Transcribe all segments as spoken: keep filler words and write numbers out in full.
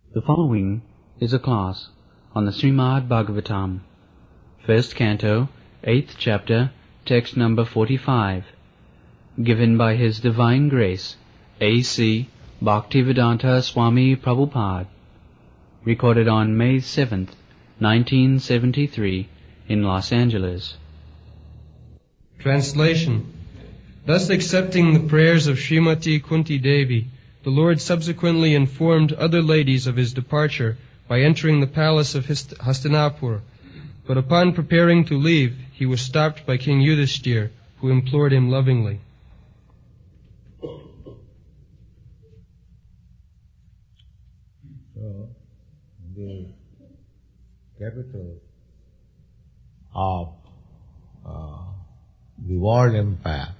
The following is a class on the Srimad Bhagavatam, first canto, eighth chapter, text number forty-five, given by His Divine Grace, A C Bhaktivedanta Swami Prabhupada, recorded on May seventh, nineteen seventy-three, in Los Angeles. Translation. Thus accepting the prayers of Srimati Kunti Devi, the Lord subsequently informed other ladies of his departure by entering the palace of Hastinapur. But upon preparing to leave, he was stopped by King Yudhishthir, who implored him lovingly. So, the capital of uh, the world empire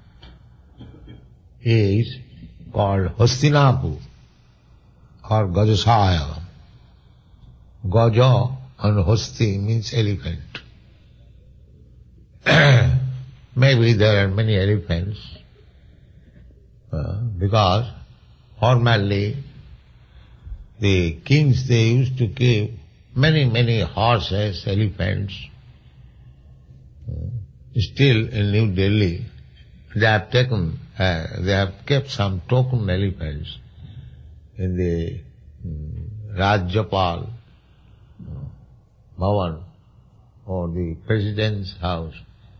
is called Hastinapur or Gajasaya. Gaja and Hasti means elephant. Maybe there are many elephants uh, because formerly the kings, they used to keep many, many horses, elephants. Uh, still in New Delhi, they have taken, uh, they have kept some token elephants in the um, Rajyapal uh, Bhavan or the President's house.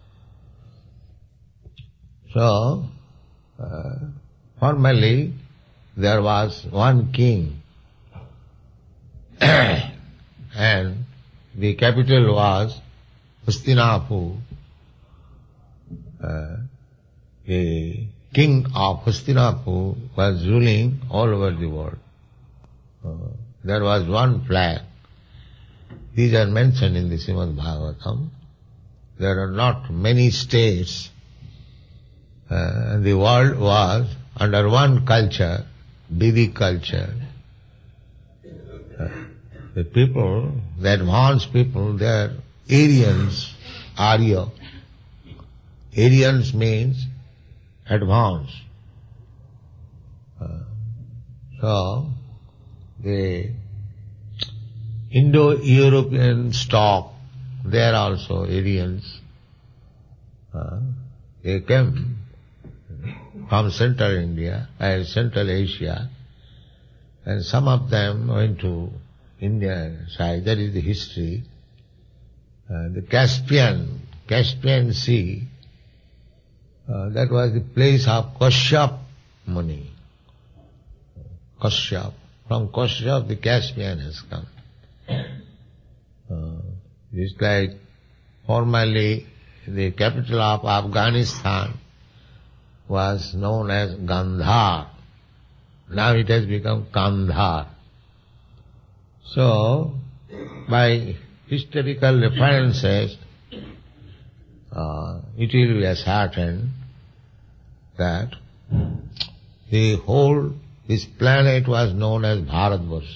So, uh, formerly there was one king and the capital was Hastinapur. Uh, the king of Hastinapur was ruling all over the world. Uh, there was one flag. These are mentioned in the Srimad Bhagavatam. There are not many states. Uh, the world was under one culture, Vedic culture. Uh, the people, the advanced people, they are Aryans, Arya. Aryans means advanced. Uh, so, the Indo-European stock, they are also Aryans. Uh, they came from Central India and Central Asia, and some of them went to India side. That is the history. Uh, the Caspian, Caspian Sea, Uh, that was the place of Kashyap Muni. Kashyap. From Kashyap the Caspian has come. Uh, it's like formerly the capital of Afghanistan was known as Gandhar. Now it has become Kandhar. So, by historical references, uh, it will be ascertained that the whole, this planet was known as Bharatvarsha.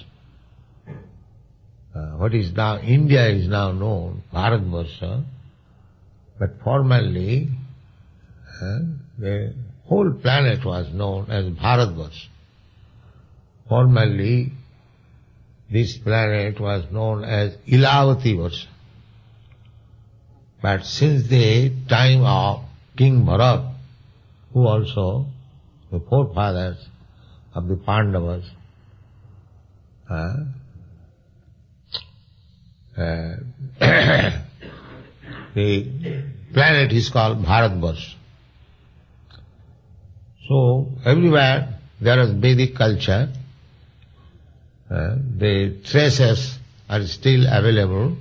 Uh, what is now, India is now known, Bharatvarsha, but formerly uh, the whole planet was known as Bharatvarsha. Formerly this planet was known as Ilavati Varsha. But since the time of King Bharat, who also the forefathers of the Pandavas, uh, uh, the planet is called Bharatvarsha. So everywhere there is Vedic culture. Uh, the traces are still available.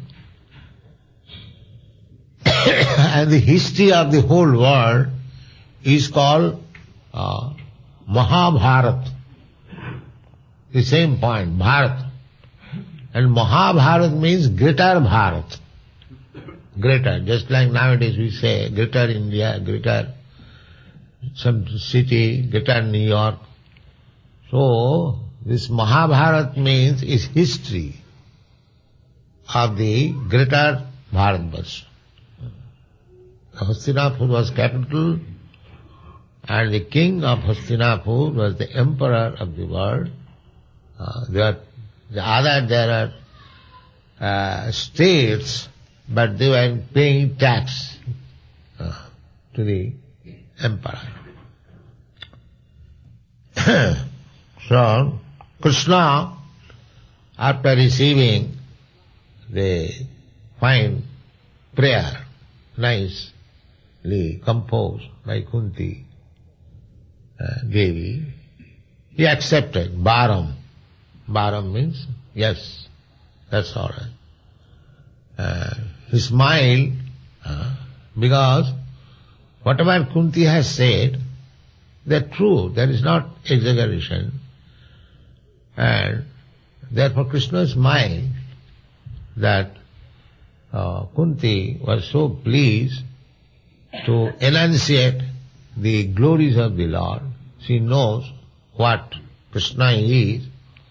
And the history of the whole world is called uh, Mahabharat. The same point, Bharat. And Mahabharat means greater Bharat. Greater. Just like nowadays we say greater India, greater some city, greater New York. So, this Mahabharat means is history of the greater Bharatvarsha. Hastinapur was capital, and the king of Hastinapur was the emperor of the world. Uh, they are The other, there are uh, states, but they were paying tax uh, to the emperor. So, Krishna, after receiving the fine prayer, nicely composed by Kunti uh, Devi, he accepted Baram. Baram means, yes, that's all right. Uh, he smiled uh, because whatever Kunti has said, they're true, there is not exaggeration. And therefore Krishna smiled that uh, Kunti was so pleased to enunciate the glories of the Lord. She knows what Krishna is.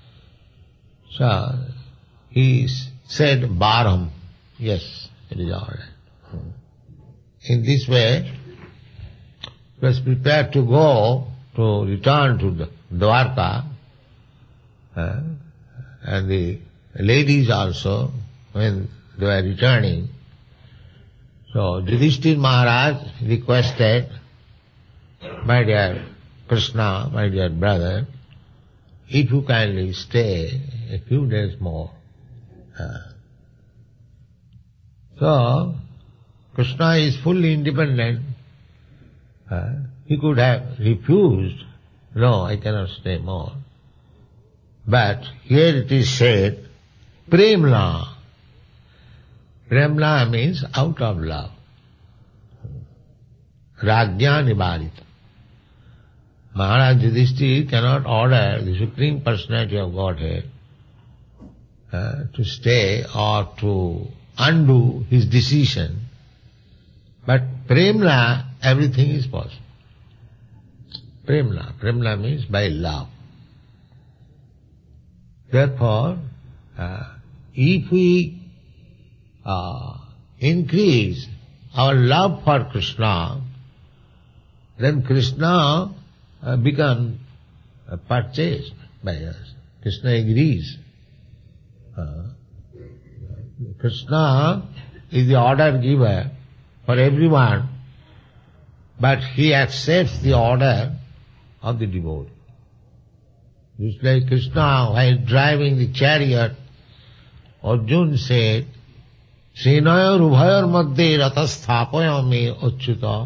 So he said Baram, yes, it is all right. In this way, he was prepared to go, to return to the Dwarka, uh, and the ladies also, when they were returning. So Yudhishthira Maharaj requested, my dear Krishna, my dear brother, if you kindly stay a few days more. Uh, so, Krishna is fully independent. Uh, he could have refused, no, I cannot stay more. But here it is said, Premla. Premla means out of love. Rajya Nibarita. Maharaj Yudhishthira cannot order the Supreme Personality of Godhead uh, to stay or to undo his decision. But Premla, everything is possible. Premla. Premla means by love. Therefore, uh, if we uh, increase our love for Krishna, then Krishna uh, becomes uh, purchased by us. Krishna agrees. Uh, Krishna is the order giver for everyone, but he accepts the order of the devotee. Just like Krishna, while driving the chariot, Arjuna said, Senaya rubhayar madhye ratasthapaya me achyuta.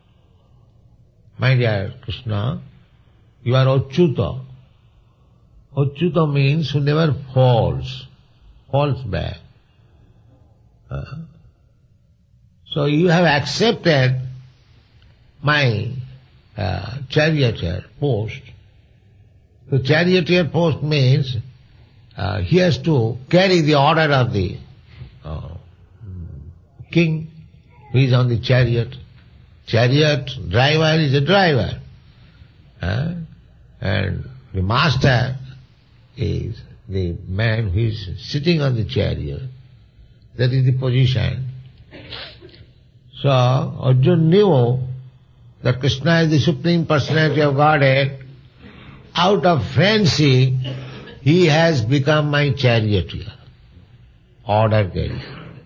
My dear Krishna, you are achyuta. Achyuta means who never falls, falls back. Uh, so you have accepted my uh, charioteer post. The charioteer post means uh, he has to carry the order of the uh, king who is on the chariot. Chariot driver is a driver. Uh, and the master is the man who is sitting on the chariot. That is the position. So Arjuna knew that Krishna is the Supreme Personality of Godhead. Out of friendship, he has become my charioteer, order carrier.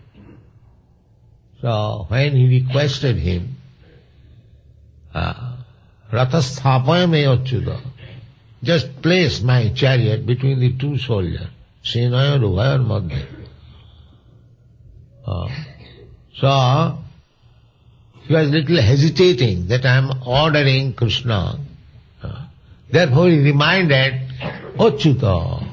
So when he requested him, uh, Rathasthapaya me achyuta, just place my chariot between the two soldiers, Senaya rubhayar madhye. Uh, so he was little hesitating that I am ordering Krishna. Uh, therefore he reminded Achyuta.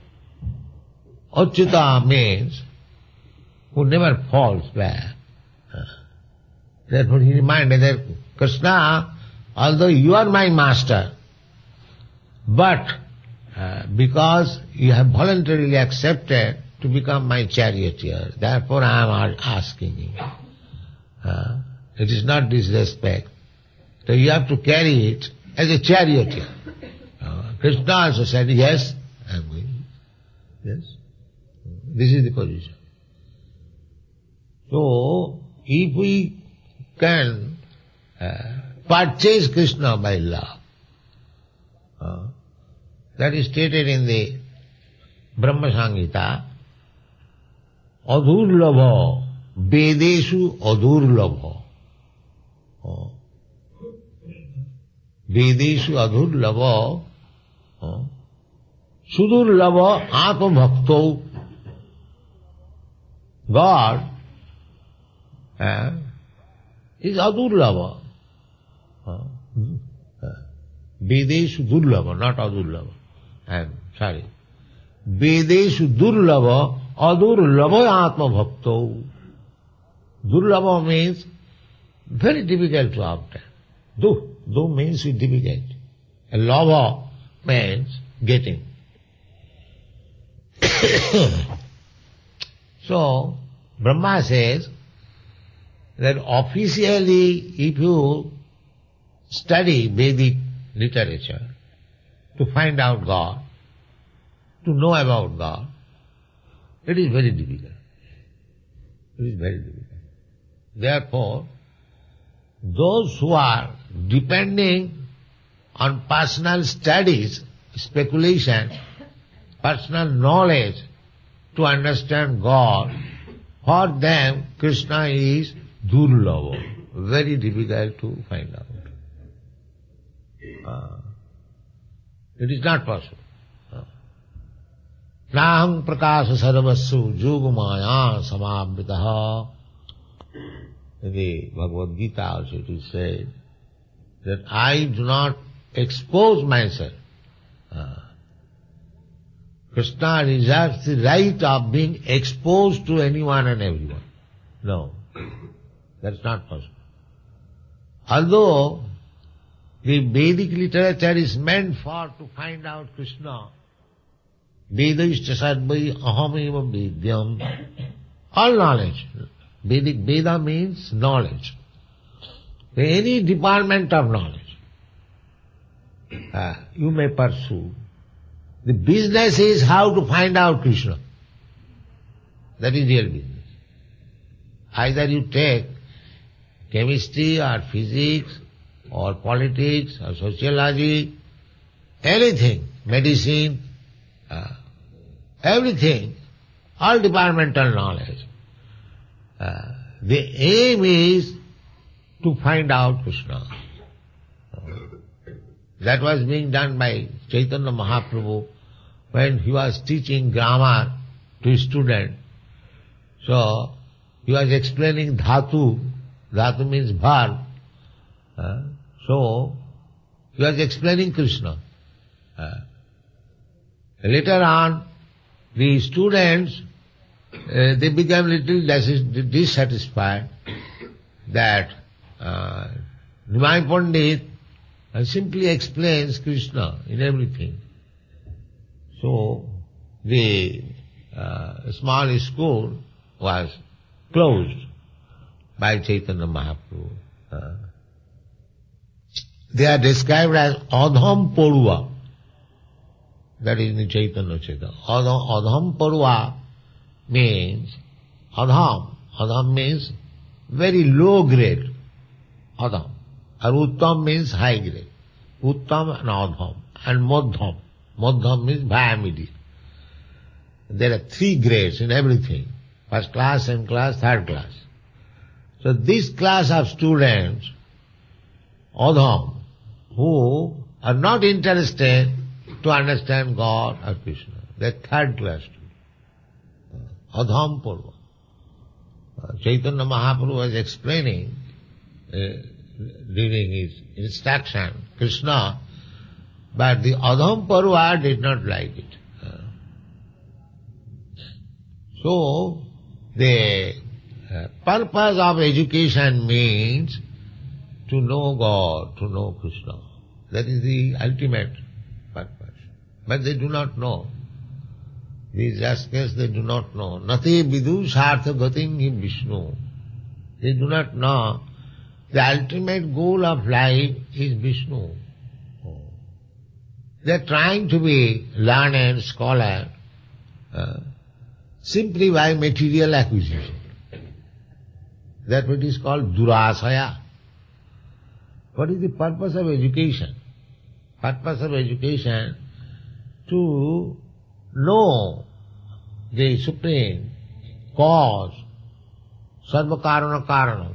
Achyuta means who never falls back. Uh, therefore he reminded that Krishna, although you are my master, but uh, because you have voluntarily accepted to become my charioteer, therefore I am asking you. Uh, it is not disrespect. So you have to carry it as a charioteer. Uh, Krishna also said, yes, I am going. Yes. This is the position. So, if we can uh, purchase Krishna by love, uh, that is stated in the Brahma Samhita, adurlabha, Vedeshu adurlabha. Oh. Vedeshu adurlabha, oh. Sudurlabha atma bhakto. God uh, is adurlabha. Uh, Vedeshu durlabha, not adurlabha. I am sorry. Vedeshu durlabha, adurlabha atma bhakto. Durlabha means very difficult to obtain. Du, du means difficult. A labha means getting. So, Brahma says that officially if you study Vedic literature to find out God, to know about God, it is very difficult. It is very difficult. Therefore, those who are depending on personal studies, speculation, personal knowledge to understand God, for them Krishna is durlabha, very difficult to find out. Uh, it is not possible. Naham prakasa sarvassu yogamaya samavitaha. In the Bhagavad Gita also it is said that I do not expose myself. Uh, Krishna reserves the right of being exposed to anyone and everyone. No, that's not possible. Although the Vedic literature is meant for to find out Krishna, Vedashta sarvai aham eva vedyam, all knowledge. Vedic Veda means knowledge. Any department of knowledge uh, you may pursue. The business is how to find out Krishna. That is real business. Either you take chemistry or physics or politics or sociology, anything, medicine, uh, everything, all departmental knowledge. Uh, the aim is to find out Krishna. That was being done by Chaitanya Mahaprabhu when he was teaching grammar to his student. So, he was explaining dhatu. Dhatu means verb. Uh, so, he was explaining Krishna. Uh, later on, the students, uh, they became little dissatisfied that uh, Nimai Pandit uh, simply explains Krishna in everything. So, the uh, small school was closed by Chaitanya Mahaprabhu. Uh, they are described as Adham Porua. That is in Chaitanya Chaitanya. Adham, Adham Porua means, Adham, Adham means very low grade. Adham. And Uttam means high grade. Uttam and Adham. And Madham. Madham means via medium. There are three grades in everything. First class, second class, third class. So this class of students, Adham, who are not interested to understand God or Krishna, they are third class students. Adham Purva. Uh, Chaitanya Mahaprabhu was explaining uh, during his instruction, Krishna, but the Adham Purva did not like it. Uh, so, the uh, purpose of education means to know God, to know Krishna. That is the ultimate purpose. But they do not know. These rascals, they do not know. Nati vidu sartha gatim hi Vishnu. They do not know the ultimate goal of life is Vishnu. They are trying to be learned scholar uh, simply by material acquisition. That what is called durasaya. What is the purpose of education? Purpose of education to know the Supreme Cause, Sarva Karana Karana,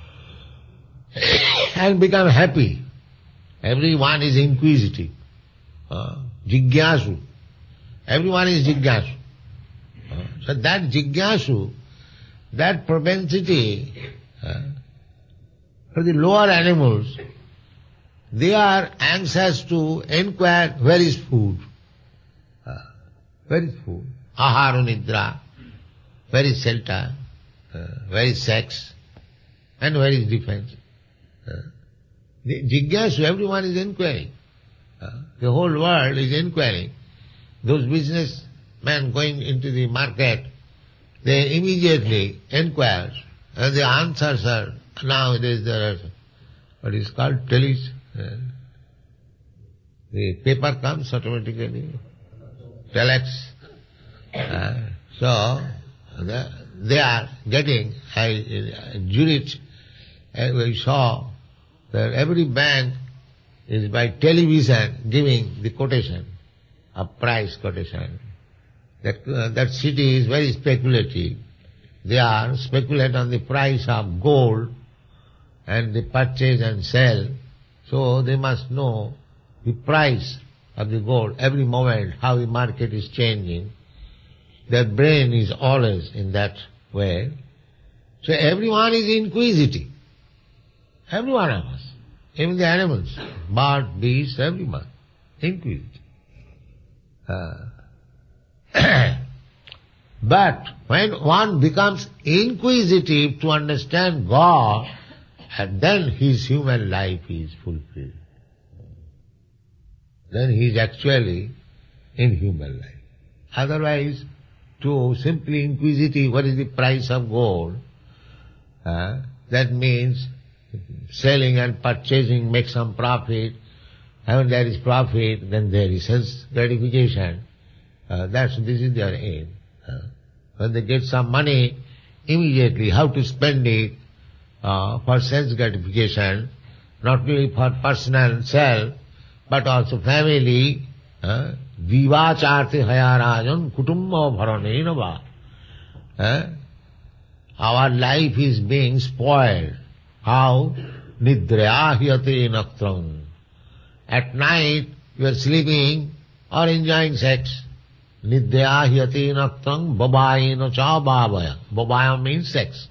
and become happy. Everyone is inquisitive. Uh, Jigyasu. Everyone is Jigyasu. Uh, so that Jigyasu, that propensity uh, for the lower animals, they are anxious to inquire where is food. Uh, where is food? Ahara nidra. Where is shelter? Uh, where is sex? And where is defense? Uh, the Jigyasu, everyone is inquiring. Uh, the whole world is inquiring. Those businessmen going into the market, they immediately inquire, and the answers are, nowadays there are what is called teles. Uh, the paper comes automatically, telex. Uh, so, the, they are getting, I, uh, Zurich, uh, we saw that every bank is by television giving the quotation, a price quotation. That, uh, that city is very speculative. They are speculate on the price of gold and the purchase and sell. So they must know the price of the gold every moment, how the market is changing. Their brain is always in that way. So everyone is inquisitive. Every one of us. Even the animals, bird, beast, everyone, inquisitive. Uh, but when one becomes inquisitive to understand God, and then his human life is fulfilled. Then he is actually in human life. Otherwise, to simply inquisitive, what is the price of gold? Uh, that means selling and purchasing, make some profit. And when there is profit, then there is sense gratification. Uh, that's, this is their aim. Uh, when they get some money, immediately how to spend it uh, for sense gratification, not only for personal self, but also family. Uh, Vivacharte hayarajan kutumba bharanena va. Our life is being spoiled. How? Nidrahyate naktram. At night you are sleeping or enjoying sex. Nidrahyate naktram babayena cha babaya. Babaya means sex.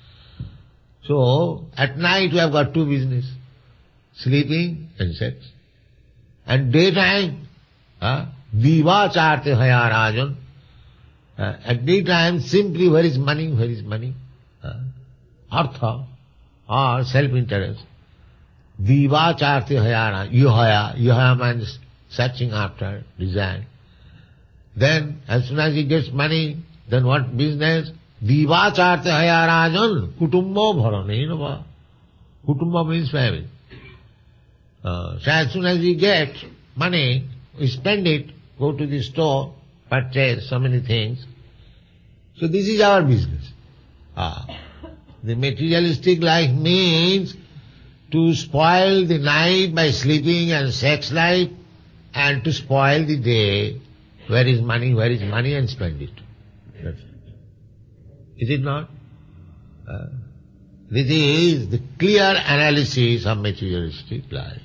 So, at night you have got two business. Sleeping and sex. And daytime, uh, Viva charte haya rajan. Uh, at daytime, simply where is money, where is money? Uh, artha, or self-interest. Viva charte haya rajan. Yuhaya, yuhaya means searching after, desire. Then, as soon as he gets money, then what business? Viva charte haya rajan, kutumbo bharanena va. Kutumba means family. Uh, so as soon as we get money, we spend it, go to the store, purchase so many things. So this is our business. Ah. The materialistic life means to spoil the night by sleeping and sex life, and to spoil the day, where is money, where is money, and spend it. That's it. Is it not? Uh, this is the clear analysis of materialistic life.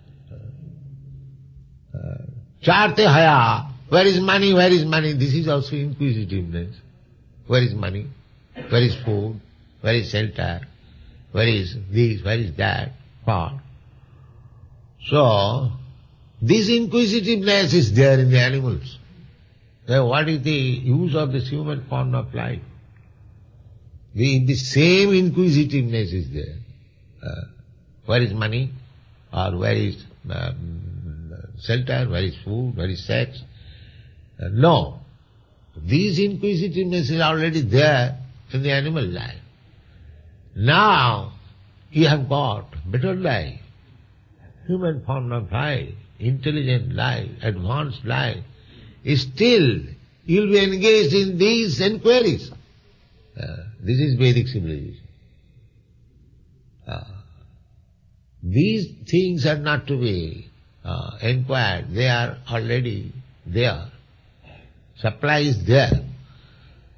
Charte haya, where is money, where is money? This is also inquisitiveness. Where is money? Where is food? Where is shelter? Where is this? Where is that? What? So, this inquisitiveness is there in the animals. Then what is the use of this human form of life? The, the same inquisitiveness is there. Uh, where is money? Or where is um, shelter, where is food, where is sex? Uh, no. This inquisitiveness is already there in the animal life. Now, you have got better life, human form of life, intelligent life, advanced life. Still, you'll be engaged in these inquiries. Uh, this is Vedic civilization. Uh, these things are not to be Uh, inquired, they are already there. Supply is there.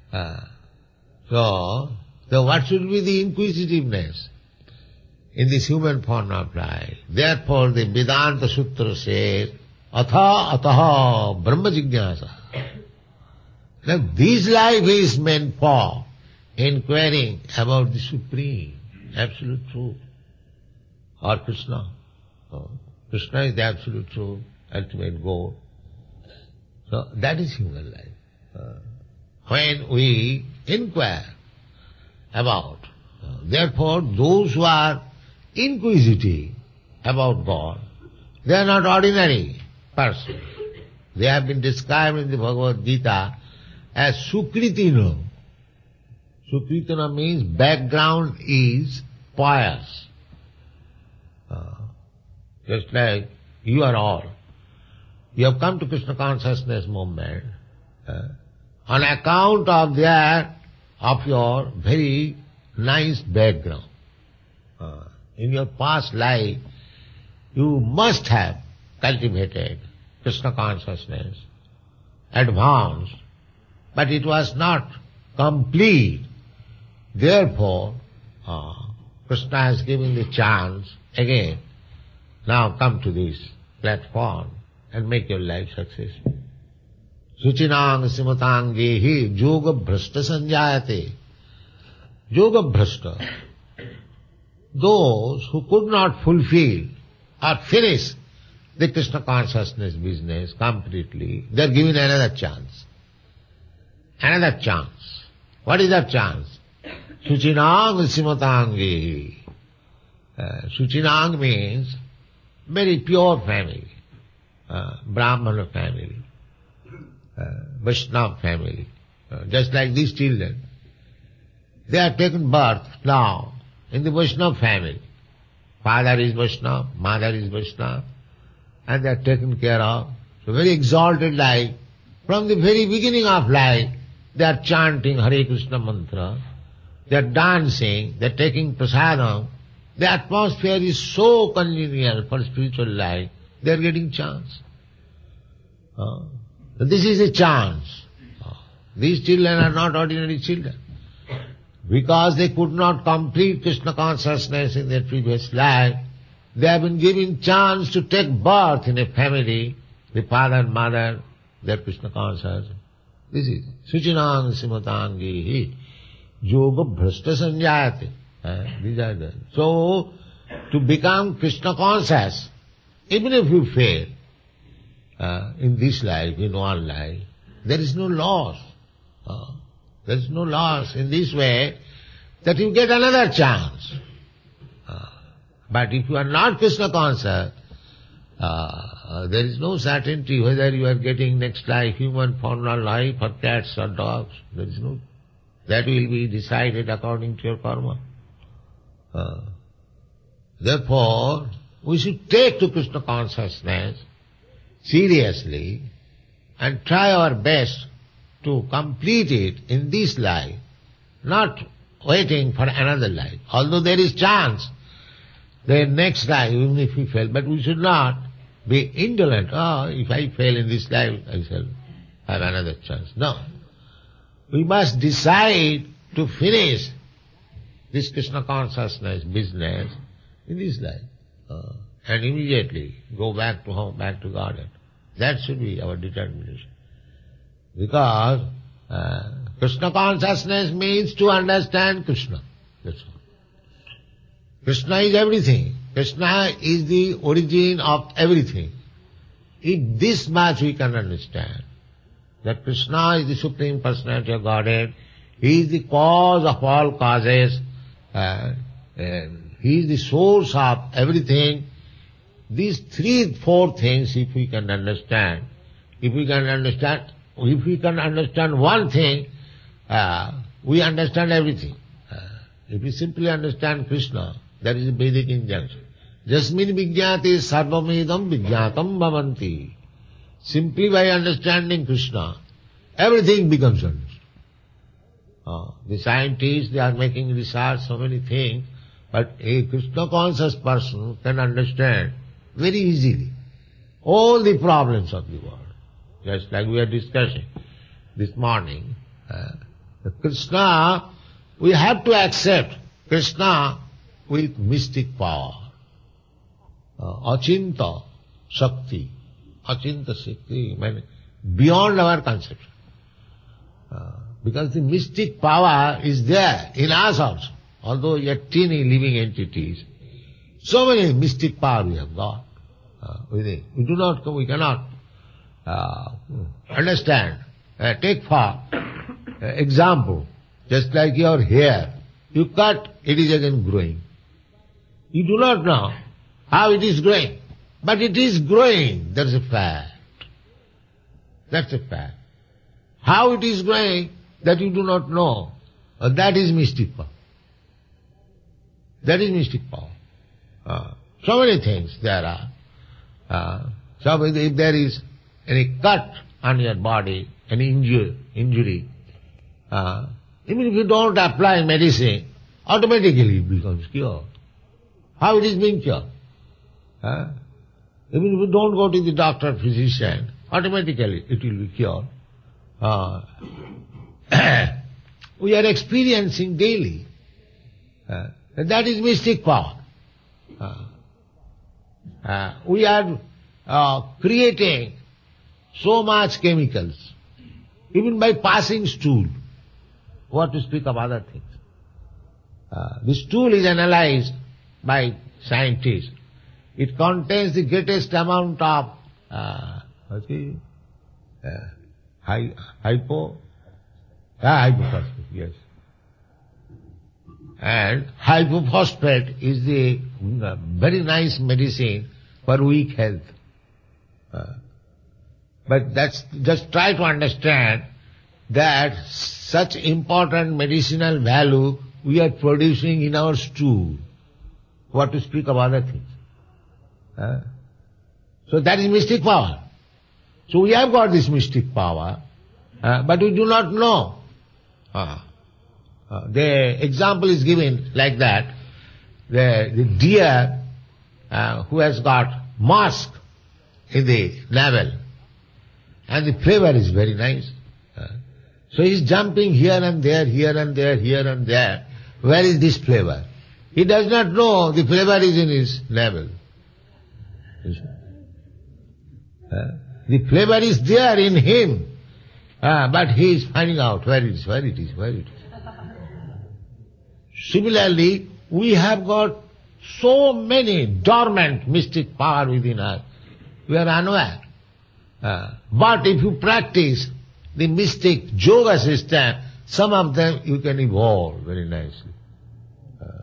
Uh, so, so what should be the inquisitiveness in this human form of life? Therefore the Vedanta Sutra says, Atha ataha brahma jignasa. Now this life is meant for inquiring about the Supreme, absolute truth, or Krishna. So, Krishna is the absolute truth, ultimate goal. So that is human life. Uh, when we inquire about, uh, therefore those who are inquisitive about God, they are not ordinary persons. They have been described in the Bhagavad Gita as Sukritino. Sukritino means background is pious. Uh, just like you are all. You have come to Krishna consciousness movement uh, on account of their, of your very nice background. Uh, in your past life, you must have cultivated Krishna consciousness, advanced, but it was not complete. Therefore, uh, Krishna has given the chance again, now come to this platform and make your life successful. Suchinang simatangehi yoga bhrashta sanjayate. Yoga bhrashta, those who could not fulfill or finish the Krishna consciousness business completely, they are given another chance. Another chance. What is that chance? Suchinang simatangehi. Uh, Suchinang means very pure family. Uh, Brahmana family, uh, Vaishnava family, uh, just like these children. They are taken birth now in the Vaishnava family. Father is Vaishnava, mother is Vaishnava, and they are taken care of. So very exalted life. From the very beginning of life, they are chanting Hare Krishna mantra, they are dancing, they are taking prasadam. The atmosphere is so congenial for spiritual life. They are getting chance. Uh, this is a chance. Uh, these children are not ordinary children. Because they could not complete Krishna consciousness in their previous life, they have been given chance to take birth in a family, the father and mother, they are Krishna conscious. This is Suchinang simatangehi yoga bhrashta sanjayate. Uh, these are the, so, to become Krishna conscious, even if you fail uh, in this life, in one life, there is no loss. Uh, there is no loss in this way that you get another chance. Uh, but if you are not Krishna conscious, uh, uh, there is no certainty whether you are getting next life human form or life or cats or dogs. There is no. That will be decided according to your karma. Uh, therefore, we should take to Krishna consciousness seriously and try our best to complete it in this life, not waiting for another life. Although there is chance, the next life, even if we fail, but we should not be indolent. Oh, if I fail in this life, I shall have another chance. No. We must decide to finish this Krishna consciousness business in this life. Uh, and immediately go back to home, back to garden. That should be our determination. Because uh, Krishna consciousness means to understand Krishna. That's all. Krishna is everything. Krishna is the origin of everything. If this much we can understand, that Krishna is the Supreme Personality of Godhead, He is the cause of all causes, uh, and He is the source of everything. These three, four things, if we can understand, if we can understand, if we can understand one thing, uh, we understand everything. Uh, if we simply understand Krishna, that is a Vedic injunction. Jasmin vijñāti sarvamedam vijñātam bhavanti. Simply by understanding Krishna, everything becomes understood. Uh, the scientists, they are making research, so many things, but a Krishna conscious person can understand very easily all the problems of the world. Just like we are discussing this morning, uh, Krishna, we have to accept Krishna with mystic power. Uh, Achinta Shakti. Achinta Shakti, means beyond our conception. Uh, because the mystic power is there in us also. Although we are teeny living entities, so many mystic power we have got uh, within. We do not, we cannot uh, understand. Uh, take for uh, example, just like your hair. You cut, it is again growing. You do not know how it is growing, but it is growing. That's a fact. That's a fact. How it is growing, that you do not know. Uh, that is mystic power. That is mystic power. Uh, so many things there are. Uh, so if there is any cut on your body, any injury, injury uh, even if you don't apply medicine, automatically it becomes cured. How it is being cured? Uh, even if you don't go to the doctor, physician, automatically it will be cured. Uh, we are experiencing daily. Uh, that is mystic power. Uh, uh, we are uh, creating so much chemicals, even by passing stool. What to speak of other things? Uh, the stool is analyzed by scientists. It contains the greatest amount of uh, what's it? Uh, hy- hypo, ah, hypophosphate, yes. And hypophosphate is the uh, very nice medicine for weak health. Uh, but that's, just try to understand that such important medicinal value we are producing in our stool. What to speak of other things? Uh, so that is mystic power. So we have got this mystic power, uh, but we do not know. Uh, uh, the example is given like that. The, the deer uh, who has got musk in the navel, and the flavor is very nice. Uh, so he is jumping here and there, here and there, here and there. Where is this flavor? He does not know the flavor is in his navel. Uh, the flavor is there in him, uh, but he is finding out where it is, where it is, where it is. Similarly, we have got so many dormant mystic power within us. We are unaware. Uh, but if you practice the mystic yoga system, some of them you can evolve very nicely. Uh,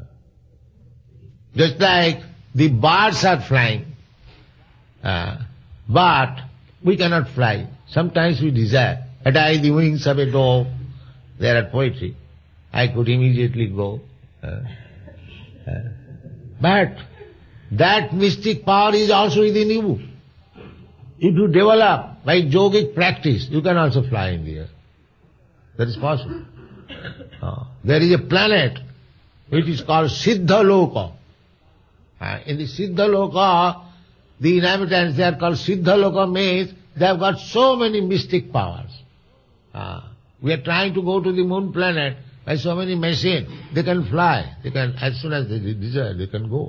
just like the birds are flying, uh, but we cannot fly. Sometimes we desire. Had I the wings of a dove, there at poetry, I could immediately go. Uh, uh, but that mystic power is also within you. If you develop by yogic practice, you can also fly in the air. That is possible. Uh, there is a planet which is called Siddha Loka. Uh, in the Siddha Loka, the inhabitants, they are called Siddha Loka, means they have got so many mystic powers. Uh, we are trying to go to the moon planet by so many machines. They can fly. They can, as soon as they desire, they can go.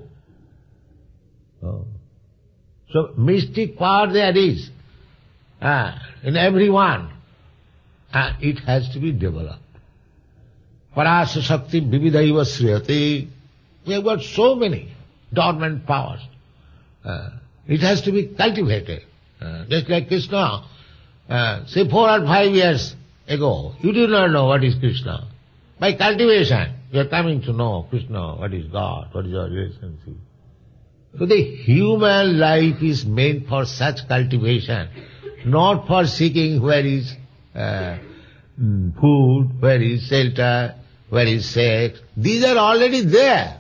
Uh, so mystic power there is uh, in everyone. Uh, it has to be developed. Parasa Shakti Vividhaiva Sriyate. We have got so many dormant powers. Uh, it has to be cultivated. Uh, just like Krishna, uh, say four or five years ago, you did not know what is Krishna. By cultivation, you are coming to know Krishna, what is God, what is your relationship. So the human life is meant for such cultivation, not for seeking where is uh, food, where is shelter, where is sex. These are already there.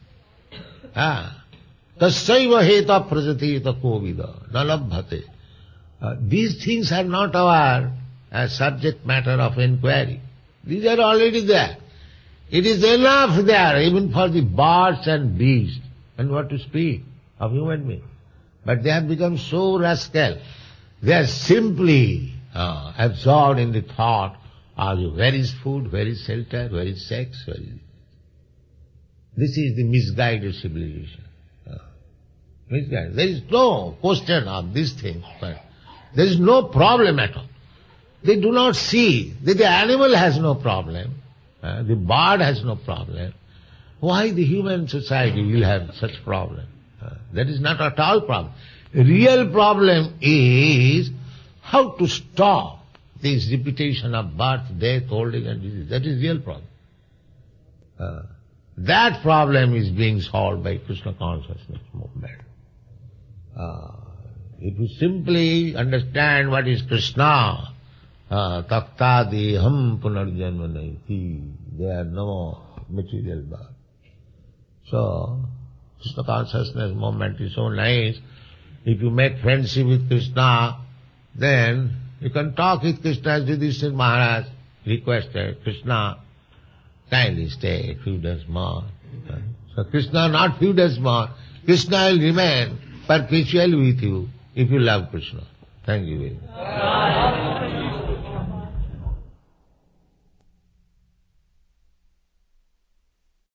Ah. Tassaiva heta prajati tako vida nalabhate. These things are not our uh, subject matter of inquiry. These are already there. It is enough there even for the birds and beasts. And what to speak of human beings. But they have become so rascal. They are simply uh, absorbed in the thought Ask you, where is food, where is shelter, where is sex, where is... This is the misguided civilization. Uh, misguided. There is no question of this thing, but there is no problem at all. They do not see that the animal has no problem, uh, the bird has no problem. Why the human society will have such problem? Uh, that is not at all problem. The real problem is how to stop this repetition of birth, death, old age and disease. That is real problem. Uh, that problem is being solved by Krishna consciousness movement. Uh, if you simply understand what is Krishna, takta deham punarjanma naiti, there are no material birth. So, Krishna consciousness movement is so nice. If you make friendship with Krishna, then you can talk with Krishna as Yudhishthira Maharaj requested. Krishna, kindly stay a few days more. So Krishna not few days more. Krishna will remain perpetually with you if you love Krishna. Thank you very much.